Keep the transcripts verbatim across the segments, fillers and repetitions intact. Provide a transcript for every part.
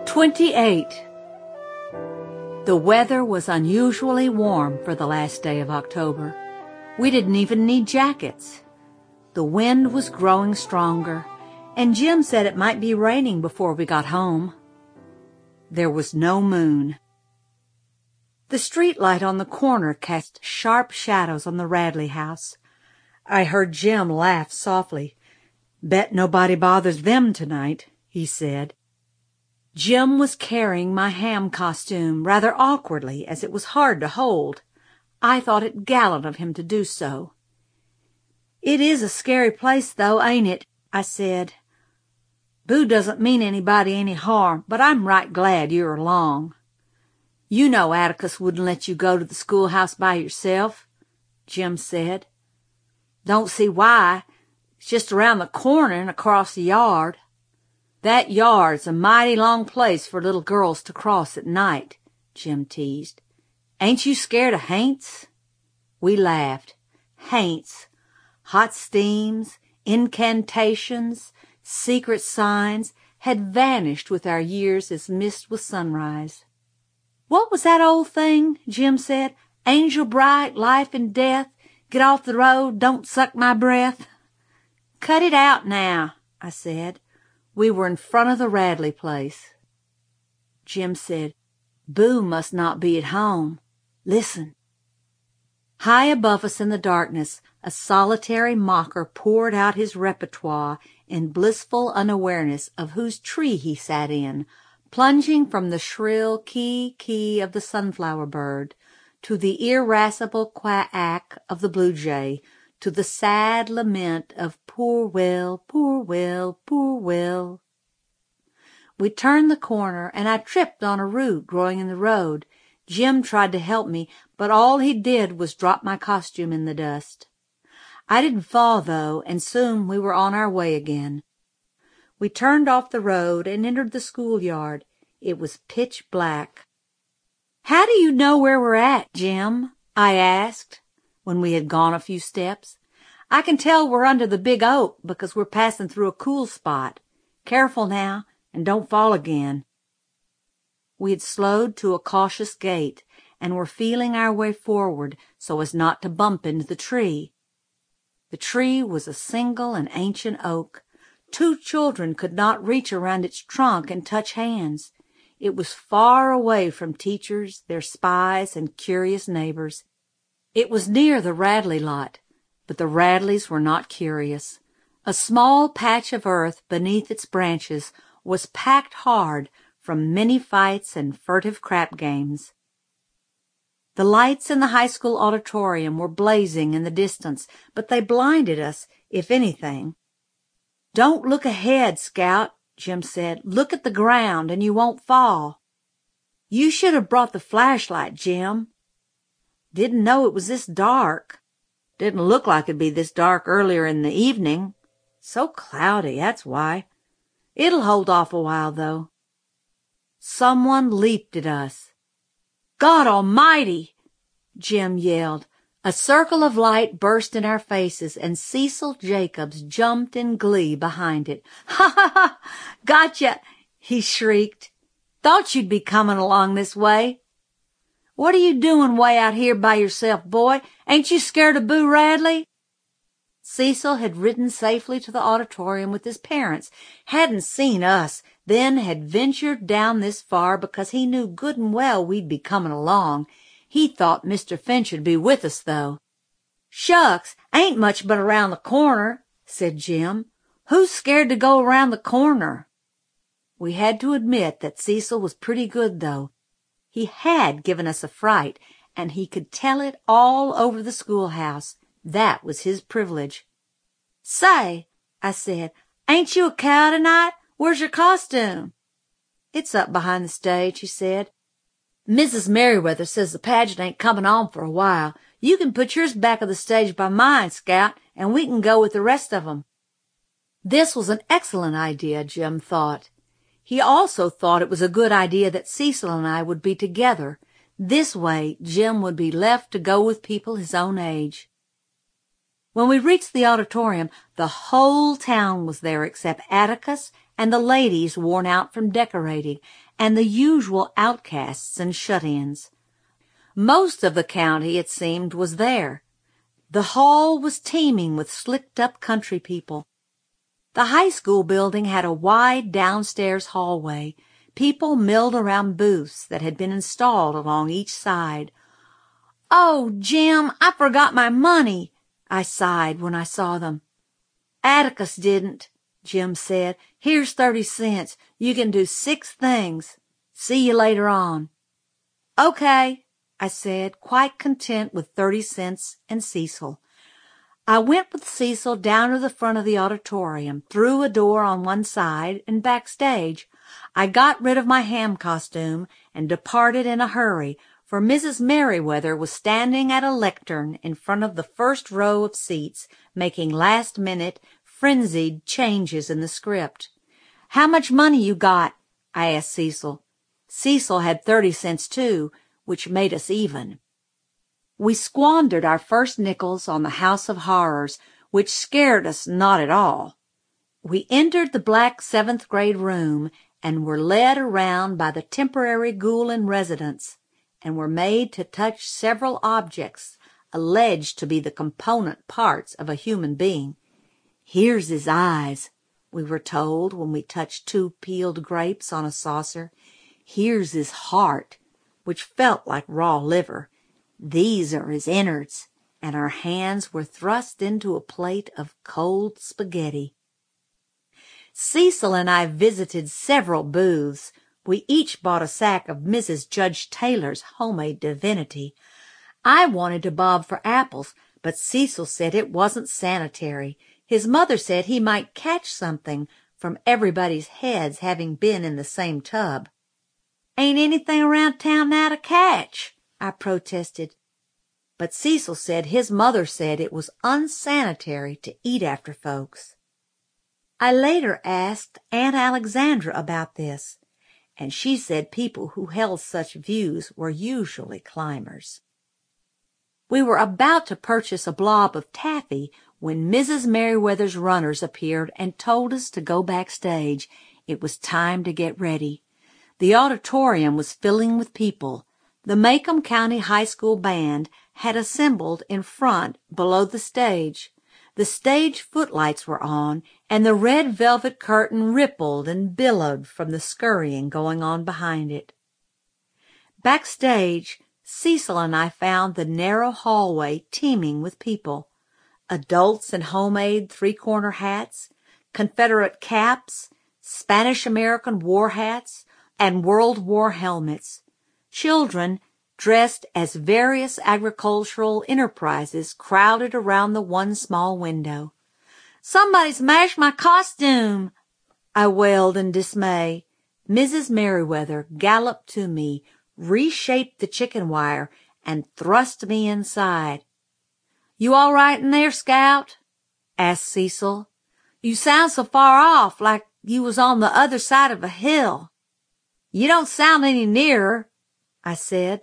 twenty-eight. The weather was unusually warm for the last day of October. We didn't even need jackets. The wind was growing stronger, and Jim said it might be raining before we got home. There was no moon. The street light on the corner cast sharp shadows on the Radley house. I heard Jim laugh softly. "Bet nobody bothers them tonight," he said. Jim was carrying my ham costume rather awkwardly, as it was hard to hold. I thought it gallant of him to do so. "It is a scary place, though, ain't it?" I said. "Boo doesn't mean anybody any harm, but I'm right glad you're along." "You know Atticus wouldn't let you go to the schoolhouse by yourself," Jim said. "Don't see why. It's just around the corner and across the yard." "That yard's a mighty long place for little girls to cross at night," Jim teased. "Ain't you scared of haints?" We laughed. Haints, hot steams, incantations, secret signs had vanished with our years as mist with sunrise. "What was that old thing?" Jim said. "Angel bright, life and death, get off the road, don't suck my breath." "Cut it out now," I said. We were in front of the Radley place. Jim said, "Boo must not be at home. Listen." High above us in the darkness, a solitary mocker poured out his repertoire in blissful unawareness of whose tree he sat in, plunging from the shrill kee-kee of the sunflower bird to the irascible quack of the blue jay, to the sad lament of "Poor Will, poor Will, poor Will." We turned the corner, and I tripped on a root growing in the road. Jim tried to help me, but all he did was drop my costume in the dust. I didn't fall, though, and soon we were on our way again. We turned off the road and entered the schoolyard. It was pitch black. "How do you know where we're at, Jim?" I asked, when we had gone a few steps. "I can tell we're under the big oak because we're passing through a cool spot. Careful now, and don't fall again." We had slowed to a cautious gait and were feeling our way forward so as not to bump into the tree. The tree was a single and ancient oak. Two children could not reach around its trunk and touch hands. It was far away from teachers, their spies, and curious neighbors. It was near the Radley lot, but the Radleys were not curious. A small patch of earth beneath its branches was packed hard from many fights and furtive crap games. The lights in the high school auditorium were blazing in the distance, but they blinded us, if anything. "Don't look ahead, Scout," Jim said. "Look at the ground, and you won't fall." "You should have brought the flashlight, Jim." "Didn't know it was this dark." "Didn't look like it'd be this dark earlier in the evening." "So cloudy, that's why." "It'll hold off a while, though." Someone leaped at us. "God Almighty!" Jim yelled. A circle of light burst in our faces, and Cecil Jacobs jumped in glee behind it. "Ha ha ha! Gotcha!" he shrieked. "Thought you'd be coming along this way." "What are you doing way out here by yourself, boy? Ain't you scared of Boo Radley?" Cecil had ridden safely to the auditorium with his parents, hadn't seen us, then had ventured down this far because he knew good and well we'd be coming along. He thought Mister Finch'd be with us, though. "Shucks, ain't much but around the corner," said Jim. "Who's scared to go around the corner?" We had to admit that Cecil was pretty good, though. He had given us a fright, and he could tell it all over the schoolhouse. That was his privilege. "Say," I said, "ain't you a cow tonight? Where's your costume?" "It's up behind the stage," he said. "Missus Merriweather says the pageant ain't coming on for a while. You can put yours back of the stage by mine, Scout, and we can go with the rest of 'em." This was an excellent idea, Jim thought. He also thought it was a good idea that Cecil and I would be together. This way, Jim would be left to go with people his own age. When we reached the auditorium, the whole town was there except Atticus and the ladies worn out from decorating, and the usual outcasts and shut-ins. Most of the county, it seemed, was there. The hall was teeming with slicked-up country people. The high school building had a wide downstairs hallway. People milled around booths that had been installed along each side. "Oh, Jim, I forgot my money," I sighed when I saw them. "Atticus didn't," Jim said. "Here's thirty cents. You can do six things. See you later on." "Okay," I said, quite content with thirty cents and Cecil. I went with Cecil down to the front of the auditorium, through a door on one side, and backstage. I got rid of my ham costume and departed in a hurry, for Missus Merriweather was standing at a lectern in front of the first row of seats, making last-minute, frenzied changes in the script. "How much money you got?" I asked Cecil. Cecil had thirty cents, too, which made us even. We squandered our first nickels on the House of Horrors, which scared us not at all. We entered the black seventh-grade room and were led around by the temporary ghoul in residence, and were made to touch several objects alleged to be the component parts of a human being. "Here's his eyes," we were told when we touched two peeled grapes on a saucer. "Here's his heart," which felt like raw liver. "These are his innards," and our hands were thrust into a plate of cold spaghetti. Cecil and I visited several booths. We each bought a sack of Missus Judge Taylor's homemade divinity. I wanted to bob for apples, but Cecil said it wasn't sanitary. His mother said he might catch something from everybody's heads having been in the same tub. "Ain't anything around town now to catch," I protested. But Cecil said his mother said it was unsanitary to eat after folks. I later asked Aunt Alexandra about this, and she said people who held such views were usually climbers. We were about to purchase a blob of taffy when Missus Merriweather's runners appeared and told us to go backstage. It was time to get ready. The auditorium was filling with people. The Macomb County High School Band had assembled in front below the stage. The stage footlights were on, and the red velvet curtain rippled and billowed from the scurrying going on behind it. Backstage, Cecil and I found the narrow hallway teeming with people. Adults in homemade three-corner hats, Confederate caps, Spanish-American war hats, and World War helmets. Children dressed as various agricultural enterprises crowded around the one small window. "Somebody smashed my costume!" I wailed in dismay. Missus Merriweather galloped to me, reshaped the chicken wire, and thrust me inside. "You all right in there, Scout?" asked Cecil. "You sound so far off, like you was on the other side of a hill." "You don't sound any nearer," I said.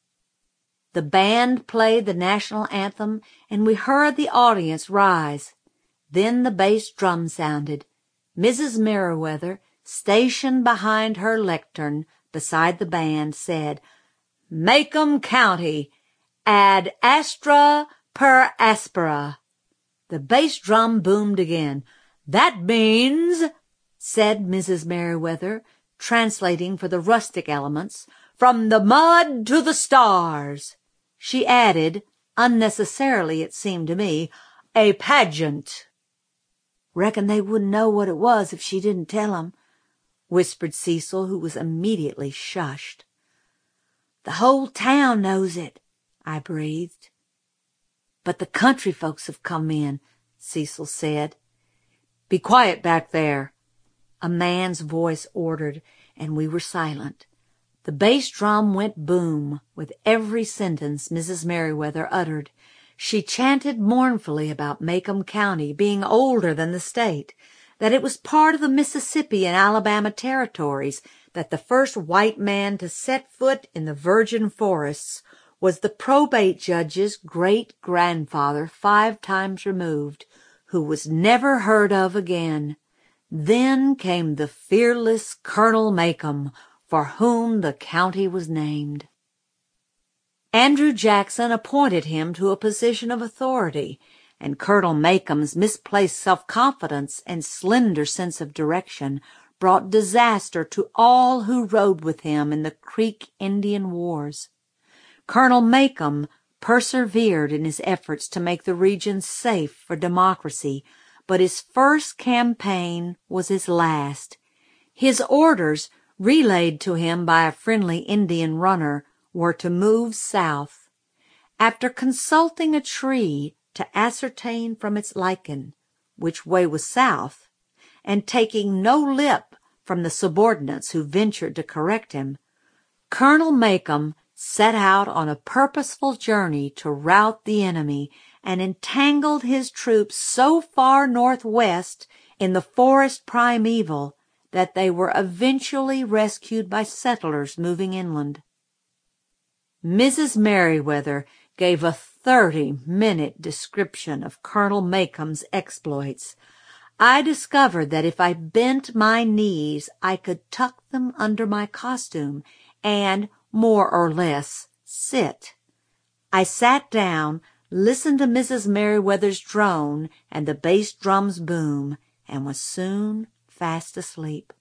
The band played the national anthem, and we heard the audience rise. Then the bass drum sounded. Missus Merriweather, stationed behind her lectern beside the band, said, "Macomb County, ad astra per aspera." The bass drum boomed again. "That means," said Missus Merriweather, translating for the rustic elements, "from the mud to the stars." She added, unnecessarily it seemed to me, "a pageant." "Reckon they wouldn't know what it was if she didn't tell 'em," whispered Cecil, who was immediately shushed. "The whole town knows it," I breathed. "But the country folks have come in," Cecil said. "Be quiet back there," a man's voice ordered, and we were silent. The bass drum went boom with every sentence Missus Merriweather uttered. She chanted mournfully about Macomb County being older than the state, that it was part of the Mississippi and Alabama territories, that the first white man to set foot in the virgin forests was the probate judge's great-grandfather five times removed, who was never heard of again. Then came the fearless Colonel Macomb, for whom the county was named. Andrew Jackson appointed him to a position of authority, and Colonel Macomb's misplaced self-confidence and slender sense of direction brought disaster to all who rode with him in the Creek Indian Wars. Colonel Macomb persevered in his efforts to make the region safe for democracy, but his first campaign was his last. His orders, relayed to him by a friendly Indian runner, were to move south. After consulting a tree to ascertain from its lichen which way was south, and taking no lip from the subordinates who ventured to correct him, Colonel Macomb set out on a purposeful journey to rout the enemy and entangled his troops so far northwest in the forest primeval that they were eventually rescued by settlers moving inland. Missus Merriweather gave a thirty-minute description of Colonel Macomb's exploits. I discovered that if I bent my knees, I could tuck them under my costume and, more or less, sit. I sat down, listened to Missus Merriweather's drone and the bass drum's boom, and was soon fast asleep.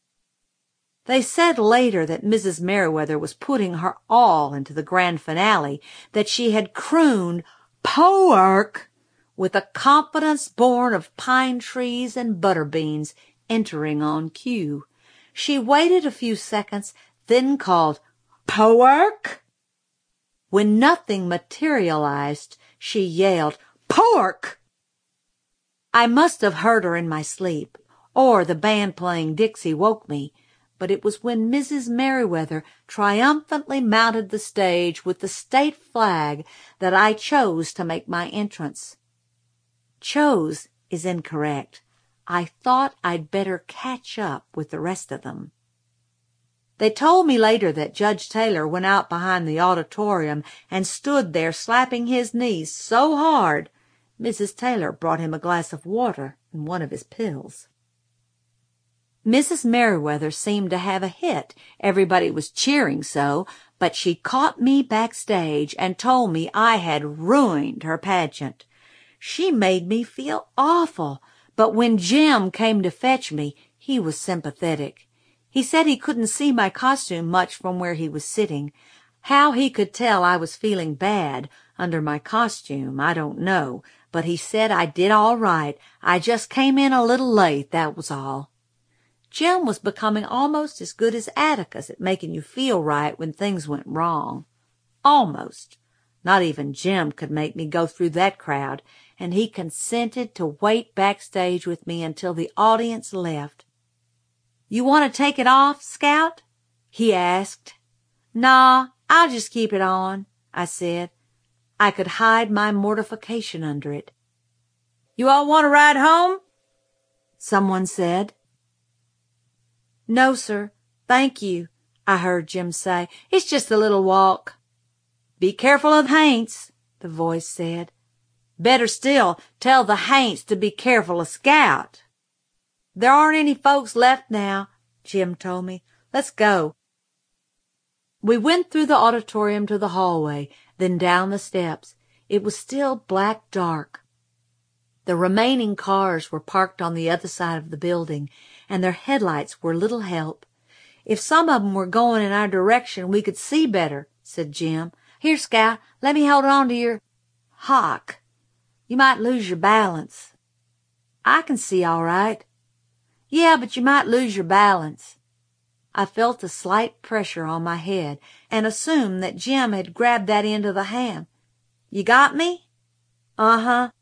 They said later that Missus Merriweather was putting her all into the grand finale, that she had crooned "Pork" with a confidence born of pine trees and butter beans entering on cue. She waited a few seconds, then called "Pork." When nothing materialized, she yelled, "Pork!" I must have heard her in my sleep, or the band playing Dixie woke me, but it was when Missus Merriweather triumphantly mounted the stage with the state flag that I chose to make my entrance. Chose is incorrect. I thought I'd better catch up with the rest of them. They told me later that Judge Taylor went out behind the auditorium and stood there slapping his knees so hard, Missus Taylor brought him a glass of water and one of his pills. Missus Merriweather seemed to have a hit. Everybody was cheering so, but she caught me backstage and told me I had ruined her pageant. She made me feel awful, but when Jim came to fetch me, he was sympathetic. He said he couldn't see my costume much from where he was sitting. How he could tell I was feeling bad under my costume, I don't know, but he said I did all right. I just came in a little late, that was all. Jim was becoming almost as good as Atticus at making you feel right when things went wrong. Almost. Not even Jim could make me go through that crowd, and he consented to wait backstage with me until the audience left. "You want to take it off, Scout?" he asked. "Nah, I'll just keep it on," I said. I could hide my mortification under it. "You all want to ride home?" someone said. "No, sir, thank you," I heard Jim say. "It's just a little walk." "Be careful of Haints," the voice said. "Better still, tell the Haints to be careful of Scout." "There aren't any folks left now," Jim told me. "Let's go." We went through the auditorium to the hallway, then down the steps. It was still black dark. The remaining cars were parked on the other side of the building, and their headlights were little help. "If some of 'em were going in our direction, we could see better," said Jim. "Here, Scout, let me hold on to your hock. You might lose your balance." "I can see all right." "Yeah, but you might lose your balance." I felt a slight pressure on my head and assumed that Jim had grabbed that end of the ham. "You got me?" "Uh-huh."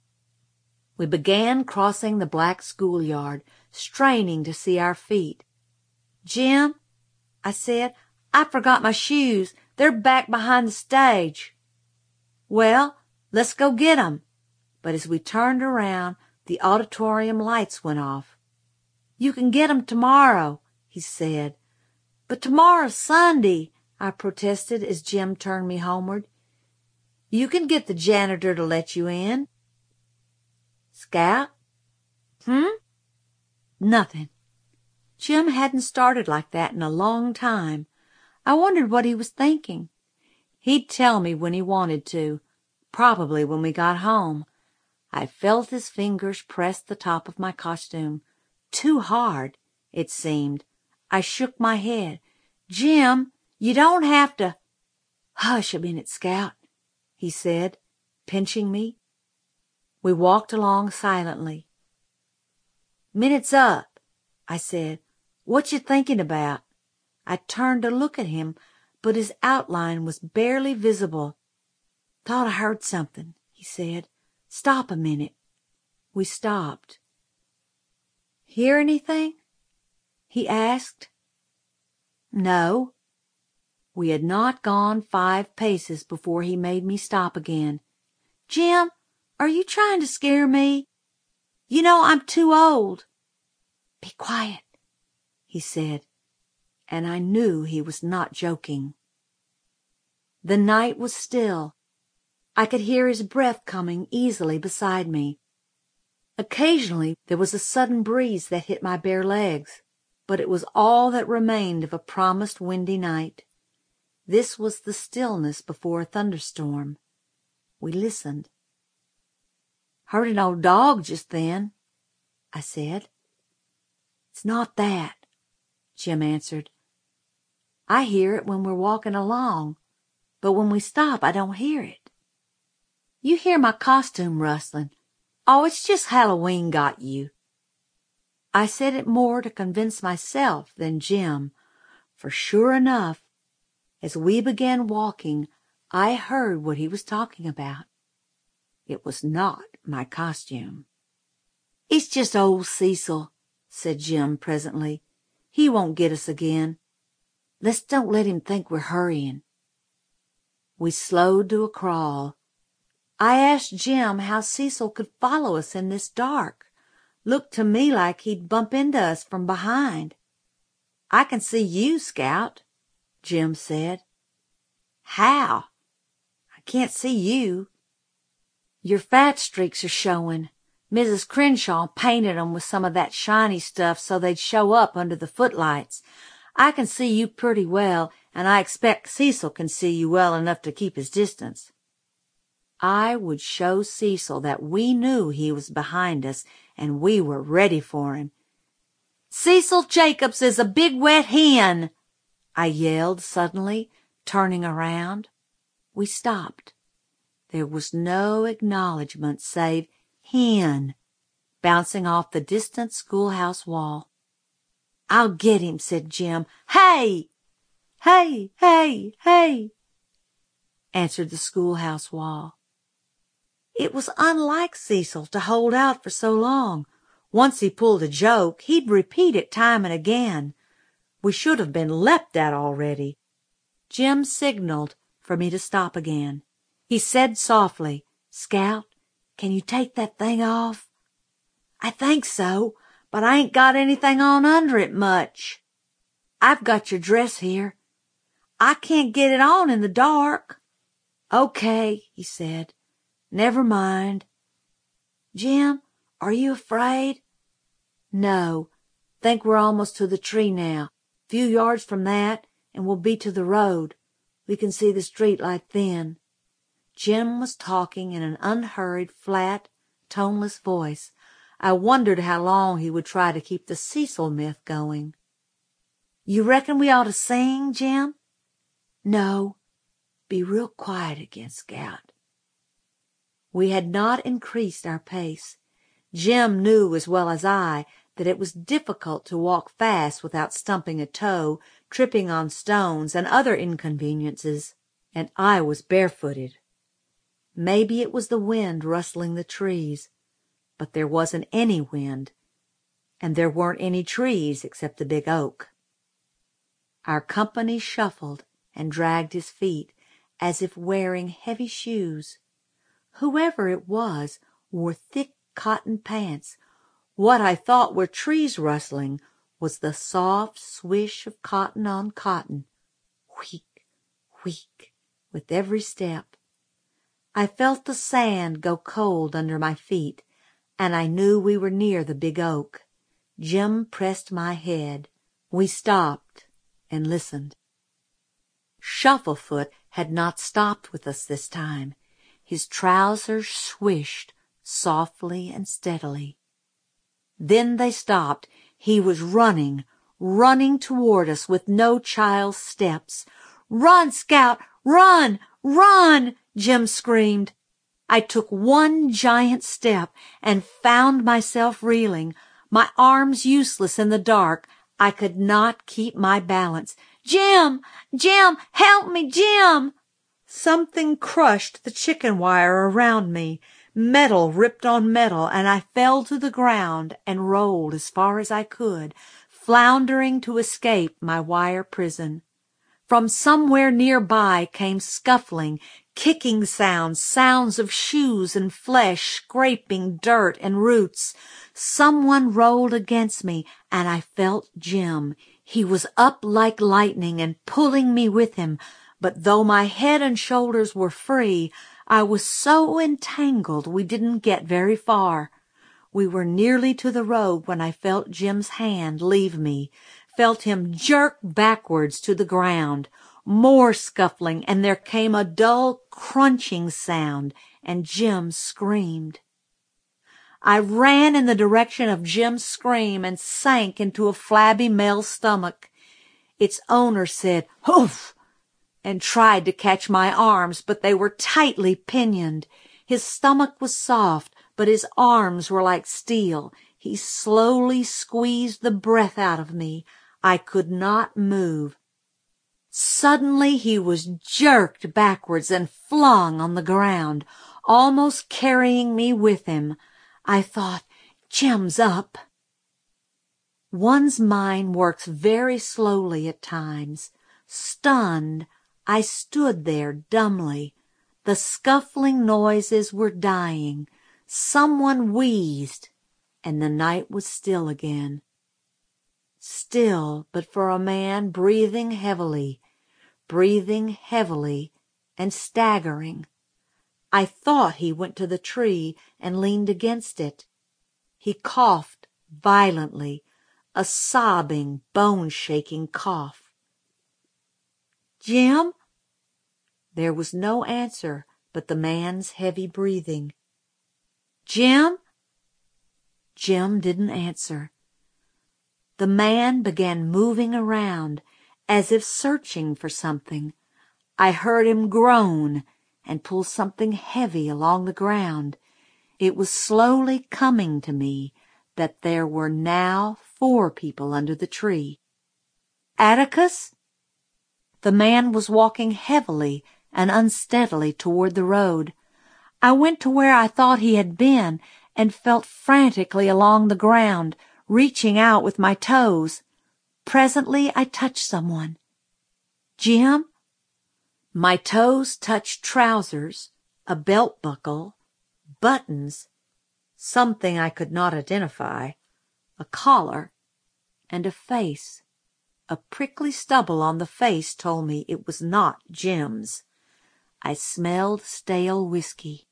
We began crossing the black schoolyard, straining to see our feet. "Jim," I said, "I forgot my shoes. They're back behind the stage." "Well, let's go get 'em." But as we turned around, the auditorium lights went off. "You can get 'em tomorrow," he said. "But tomorrow's Sunday," I protested as Jim turned me homeward. "You can get the janitor to let you in." "Scout?" "Hmm?" Nothing. Jim hadn't started like that in a long time. I wondered what he was thinking. He'd tell me when he wanted to, probably when we got home. I felt his fingers press the top of my costume. Too hard, it seemed. I shook my head. Jim, you don't have to. Hush a minute, Scout, he said, pinching me. We walked along silently. Minute's up, I said. What you thinking about? I turned to look at him, but his outline was barely visible. Thought I heard something, he said. Stop a minute. We stopped. Hear anything? He asked. No. We had not gone five paces before he made me stop again. Jim, are you trying to scare me? You know I'm too old. Be quiet, he said, and I knew he was not joking. The night was still. I could hear his breath coming easily beside me. Occasionally there was a sudden breeze that hit my bare legs, but it was all that remained of a promised windy night. This was the stillness before a thunderstorm. We listened. Heard an old dog just then, I said. It's not that, Jim answered. I hear it when we're walking along, but when we stop I don't hear it. You hear my costume rustling. Oh, it's just Halloween got you. I said it more to convince myself than Jim, for sure enough, as we began walking, I heard what he was talking about. It was not my costume. It's just old Cecil, said Jim presently. He won't get us again. Let's don't let him think we're hurrying. We slowed to a crawl. I asked Jim how Cecil could follow us in this dark. Looked to me like he'd bump into us from behind. I can see you, Scout, Jim said. How? I can't see you. Your fat streaks are showing. Missus Crenshaw painted 'em with some of that shiny stuff so they'd show up under the footlights. I can see you pretty well, and I expect Cecil can see you well enough to keep his distance. I would show Cecil that we knew he was behind us, and we were ready for him. Cecil Jacobs is a big wet hen, I yelled suddenly, turning around. We stopped. There was no acknowledgment save hen bouncing off the distant schoolhouse wall. I'll get him, said Jim. Hey! Hey, hey, hey, answered the schoolhouse wall. It was unlike Cecil to hold out for so long. Once he pulled a joke, he'd repeat it time and again. We should have been leapt at already. Jim signaled for me to stop again. He said softly, Scout, can you take that thing off? I think so, but I ain't got anything on under it much. I've got your dress here. I can't get it on in the dark. Okay, he said. Never mind. Jim, are you afraid? No. Think we're almost to the tree now. Few yards from that, and we'll be to the road. We can see the street light then. Jim was talking in an unhurried, flat, toneless voice. I wondered how long he would try to keep the Cecil myth going. You reckon we ought to sing, Jim? No. Be real quiet again, Scout. We had not increased our pace. Jim knew as well as I that it was difficult to walk fast without stumping a toe, tripping on stones, and other inconveniences, and I was barefooted. Maybe it was the wind rustling the trees, but there wasn't any wind, and there weren't any trees except the big oak. Our company shuffled and dragged his feet as if wearing heavy shoes. Whoever it was wore thick cotton pants. What I thought were trees rustling was the soft swish of cotton on cotton, wheek, wheek, with every step. I felt the sand go cold under my feet, and I knew we were near the big oak. Jim pressed my head. We stopped and listened. Shufflefoot had not stopped with us this time. His trousers swished softly and steadily. Then they stopped. He was running, running toward us with no child's steps. "Run, Scout! Run! Run!" Jim screamed. I took one giant step and found myself reeling, my arms useless in the dark. I could not keep my balance. "Jim! Jim! Help me, Jim!" Something crushed the chicken wire around me. Metal ripped on metal, and I fell to the ground and rolled as far as I could, floundering to escape my wire prison. From somewhere nearby came scuffling, kicking sounds, sounds of shoes and flesh scraping dirt and roots. Someone rolled against me, and I felt Jim. He was up like lightning and pulling me with him, but though my head and shoulders were free, I was so entangled we didn't get very far. We were nearly to the road when I felt Jim's hand leave me, felt him jerk backwards to the ground. More scuffling, and there came a dull crunching sound, and Jim screamed. I ran in the direction of Jim's scream and sank into a flabby male stomach. Its owner said, "Hoof!" and tried to catch my arms, but they were tightly pinioned. His stomach was soft, but his arms were like steel. He slowly squeezed the breath out of me. I could not move. Suddenly he was jerked backwards and flung on the ground, almost carrying me with him. I thought, Jim's up. One's mind works very slowly at times. Stunned, I stood there dumbly. The scuffling noises were dying. Someone wheezed, and the night was still again. Still, but for a man breathing heavily, breathing heavily and staggering. I thought he went to the tree and leaned against it. He coughed violently, a sobbing, bone-shaking cough. "Jim?" There was no answer but the man's heavy breathing. "Jim?" Jim didn't answer. The man began moving around, as if searching for something. I heard him groan and pull something heavy along the ground. It was slowly coming to me that there were now four people under the tree. "Atticus?" The man was walking heavily and unsteadily toward the road. I went to where I thought he had been and felt frantically along the ground, reaching out with my toes. Presently I touched someone. "Jim?" My toes touched trousers, a belt buckle, buttons, something I could not identify, a collar, and a face. A prickly stubble on the face told me it was not Jim's. I smelled stale whiskey.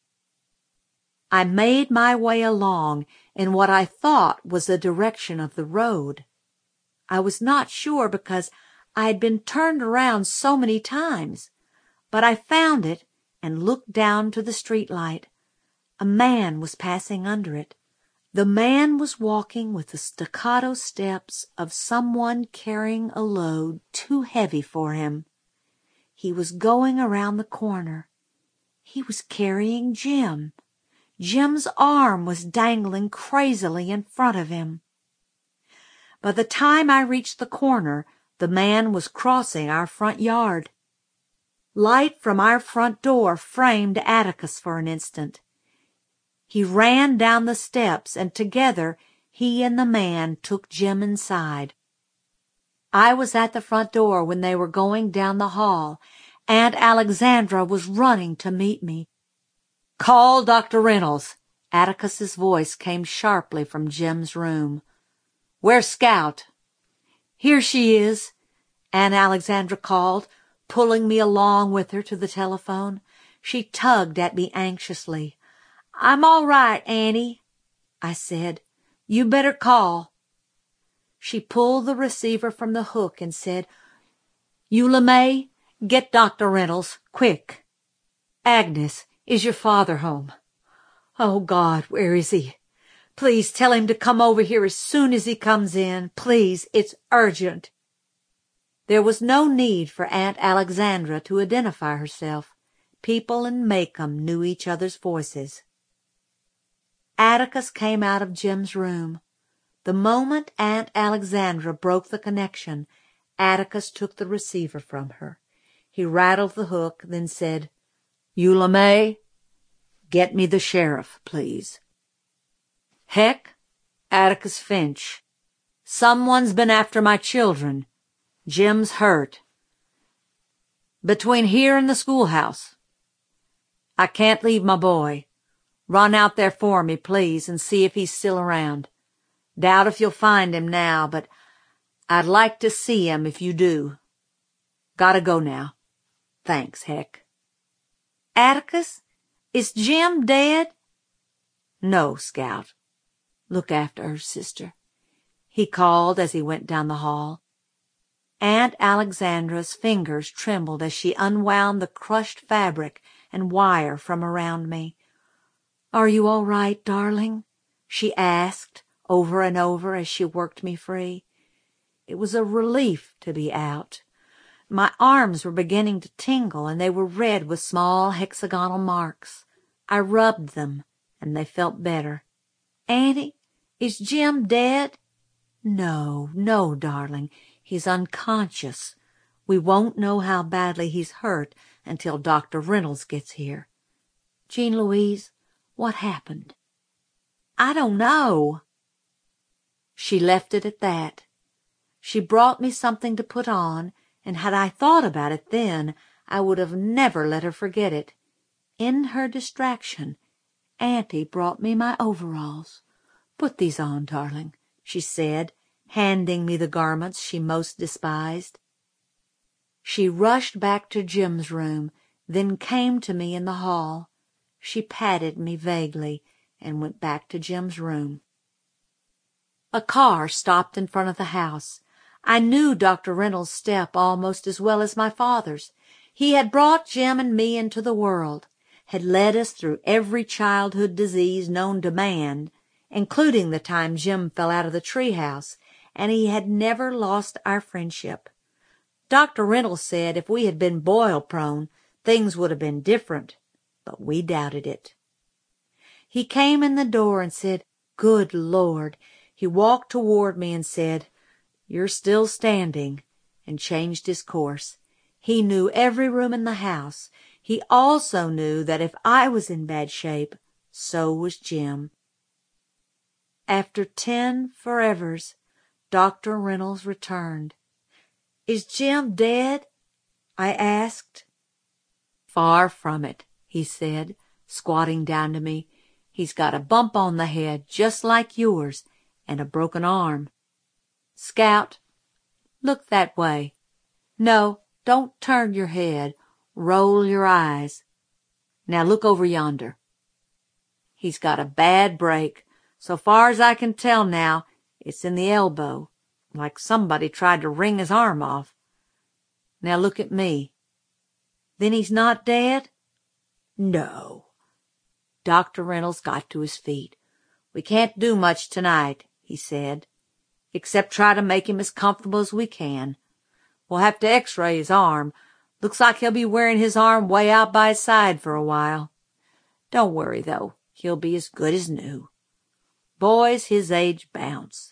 I made my way along in what I thought was the direction of the road. I was not sure because I had been turned around so many times, but I found it and looked down to the street light. A man was passing under it. The man was walking with the staccato steps of someone carrying a load too heavy for him. He was going around the corner. He was carrying Jim. Jim's arm was dangling crazily in front of him. By the time I reached the corner, the man was crossing our front yard. Light from our front door framed Atticus for an instant. He ran down the steps, and together he and the man took Jim inside. I was at the front door when they were going down the hall. Aunt Alexandra was running to meet me. "Call Doctor Reynolds." Atticus's voice came sharply from Jim's room. "Where's Scout?" "Here she is," Aunt Alexandra called, pulling me along with her to the telephone. She tugged at me anxiously. "I'm all right, Auntie," I said. "You better call." She pulled the receiver from the hook and said, "Eula May, get Doctor Reynolds, quick. Agnes, is your father home? Oh, God, where is he? Please tell him to come over here as soon as he comes in. Please, it's urgent." There was no need for Aunt Alexandra to identify herself. People in Macomb knew each other's voices. Atticus came out of Jim's room. The moment Aunt Alexandra broke the connection, Atticus took the receiver from her. He rattled the hook, then said, "Eula May, get me the sheriff, please." "Heck, Atticus Finch. Someone's been after my children. Jim's hurt. Between here and the schoolhouse. I can't leave my boy. Run out there for me, please, and see if he's still around. Doubt if you'll find him now, but I'd like to see him if you do. Gotta go now. Thanks, Heck." "Atticus, is Jim dead?" "No, Scout. Look after her, sister," he called as he went down the hall. Aunt Alexandra's fingers trembled as she unwound the crushed fabric and wire from around me. "Are you all right, darling?" she asked over and over as she worked me free. It was a relief to be out. My arms were beginning to tingle, and they were red with small hexagonal marks. I rubbed them, and they felt better. "Auntie, is Jim dead?" "No, no, darling. He's unconscious. We won't know how badly he's hurt until Doctor Reynolds gets here. Jean Louise, what happened?" "I don't know." She left it at that. She brought me something to put on, and had I thought about it then, I would have never let her forget it. In her distraction, Auntie brought me my overalls. "Put these on, darling," she said, handing me the garments she most despised. She rushed back to Jim's room, then came to me in the hall. She patted me vaguely and went back to Jim's room. A car stopped in front of the house. I knew Doctor Reynolds' step almost as well as my father's. He had brought Jim and me into the world, had led us through every childhood disease known to man, including the time Jim fell out of the treehouse, and he had never lost our friendship. Doctor Reynolds said if we had been boil-prone, things would have been different, but we doubted it. He came in the door and said, "Good Lord." He walked toward me and said, "You're still standing," and changed his course. He knew every room in the house. He also knew that if I was in bad shape, so was Jim. After ten forevers, Doctor Reynolds returned. "Is Jim dead?" I asked. "Far from it," he said, squatting down to me. "He's got a bump on the head, just like yours, and a broken arm. Scout, look that way. No, don't turn your head. Roll your eyes. Now look over yonder. He's got a bad break. So far as I can tell now, it's in the elbow, like somebody tried to wring his arm off. Now look at me. Then he's not dead?" "No." Doctor Reynolds got to his feet. "We can't do much tonight," he said, "except try to make him as comfortable as we can. We'll have to x-ray his arm. Looks like he'll be wearing his arm way out by his side for a while. Don't worry, though. He'll be as good as new. Boys his age bounce."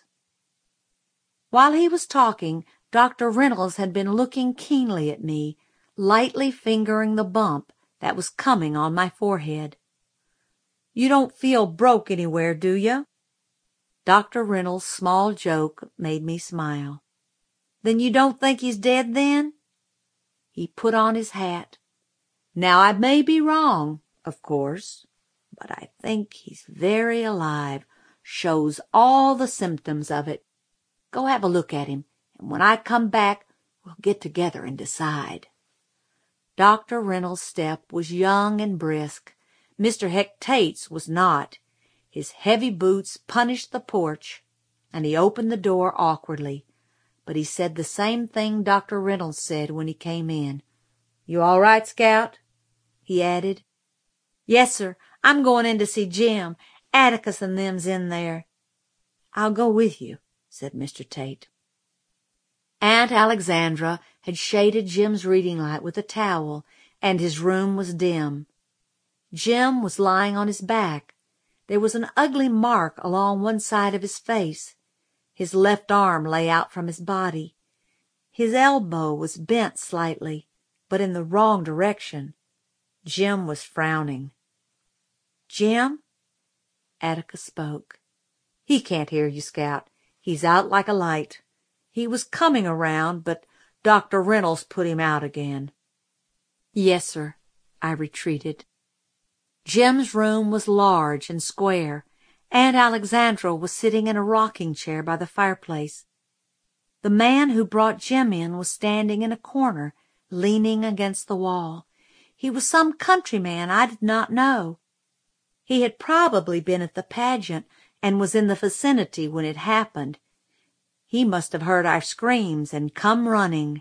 While he was talking, Doctor Reynolds had been looking keenly at me, lightly fingering the bump that was coming on my forehead. "You don't feel broke anywhere, do you?" Doctor Reynolds' small joke made me smile. "Then you don't think he's dead, then?" He put on his hat. "Now, I may be wrong, of course, but I think he's very alive. Shows all the symptoms of it. Go have a look at him, and when I come back, we'll get together and decide." Doctor Reynolds' step was young and brisk. Mister Heck Tate's was not. His heavy boots punished the porch. and he opened the door awkwardly, but he said the same thing Doctor Reynolds said when he came in. "You all right, Scout?" he added. "Yes, sir. I'm going in to see Jim. Atticus and them's in there." "I'll go with you," said Mister Tate. Aunt Alexandra had shaded Jim's reading light with a towel, and his room was dim. Jim was lying on his back. There was an ugly mark along one side of his face. His left arm lay out from his body. His elbow was bent slightly, but in the wrong direction. Jim was frowning. "Jim?" Atticus spoke. "He can't hear you, Scout. He's out like a light. He was coming around, but Doctor Reynolds put him out again." "Yes, sir," I retreated. Jim's room was large and square. Aunt Alexandra was sitting in a rocking chair by the fireplace. The man who brought Jim in was standing in a corner, leaning against the wall. He was some countryman I did not know. He had probably been at the pageant and was in the vicinity when it happened. He must have heard our screams and come running.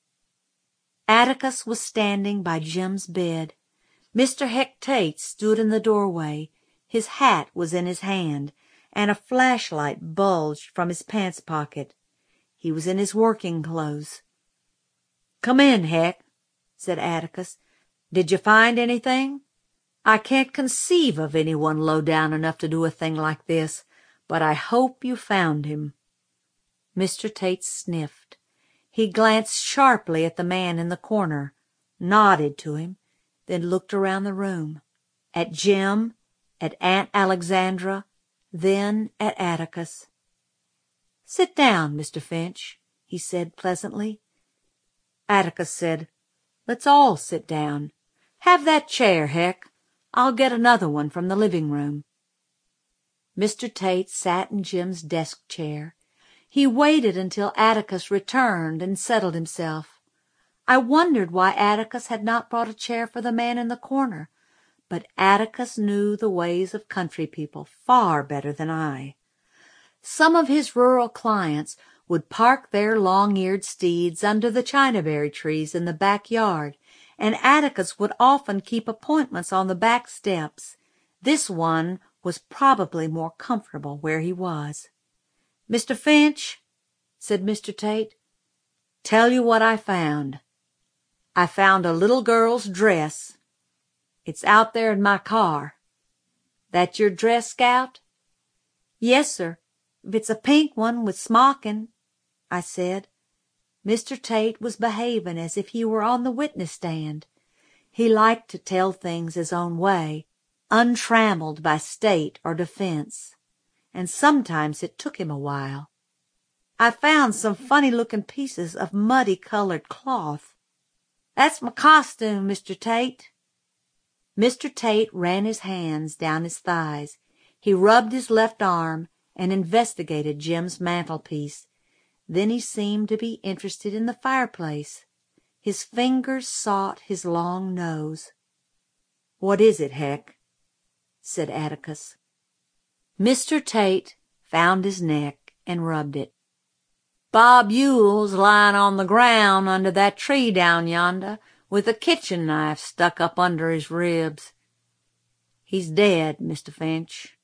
Atticus was standing by Jim's bed. Mister Heck Tate stood in the doorway. His hat was in his hand, and a flashlight bulged from his pants pocket. He was in his working clothes. "Come in, Heck," said Atticus. "Did you find anything? I can't conceive of anyone low down enough to do a thing like this, but I hope you found him." Mister Tate sniffed. He glanced sharply at the man in the corner, nodded to him, then looked around the room, at Jim, at Aunt Alexandra, then at Atticus. "Sit down, Mister Finch," he said pleasantly. Atticus said, "Let's all sit down. Have that chair, Heck. I'll get another one from the living room." Mister Tate sat in Jim's desk chair. He waited until Atticus returned and settled himself. I wondered why Atticus had not brought a chair for the man in the corner, but Atticus knew the ways of country people far better than I. Some of his rural clients would park their long-eared steeds under the chinaberry trees in the backyard, and Atticus would often keep appointments on the back steps. This one was probably more comfortable where he was. "Mister Finch," said Mister Tate, "tell you what I found. I found a little girl's dress. It's out there in my car. That your dress, Scout?" "Yes, sir, if it's a pink one with smocking," I said. Mister Tate was behaving as if he were on the witness stand. He liked to tell things his own way, untrammeled by state or defense, and sometimes it took him a while. "I found some funny-looking pieces of muddy-colored cloth. That's my costume, Mister Tate." Mister Tate ran his hands down his thighs. He rubbed his left arm and investigated Jim's mantelpiece. Then he seemed to be interested in the fireplace. His fingers sought his long nose. "What is it, Heck?" said Atticus. Mister Tate found his neck and rubbed it. "Bob Yule's lying on the ground under that tree down yonder, with a kitchen knife stuck up under his ribs. He's dead, Mister Finch."